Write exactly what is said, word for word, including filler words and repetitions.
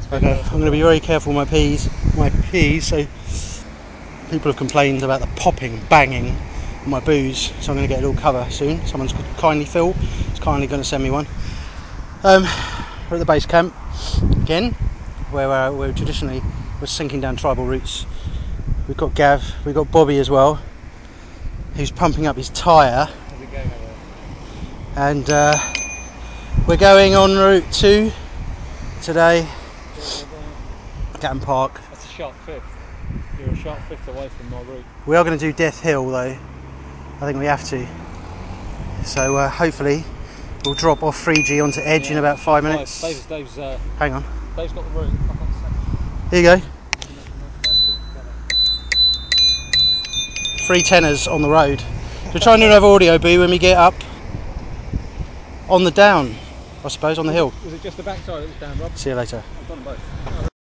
Okay, I'm going to be very careful with my peas, my peas. So people have complained about the popping, banging on my booze, so I'm going to get a little cover soon. Someone's kindly, Phil, is kindly going to send me one. Um, we're at the base camp again, where uh, we're traditionally we're sinking down tribal routes. We've got Gav, we've got Bobby as well, who's pumping up his tyre. How's it going over there? And uh, we're going on route two today. Gatton Park. That's a sharp fifth. You're a sharp fifth away from my route. We are going to do Death Hill though. I think we have to. So uh, hopefully we'll drop off three G onto Edge yeah. in about five minutes. Dave's, Dave's, uh, Hang on. Dave's got the route. Here you go. Three tenors on the road. So we're trying to have audio boo when we get up on the down, I suppose, on the hill. Was it just the backside that was down, Rob? See you later. I've done both.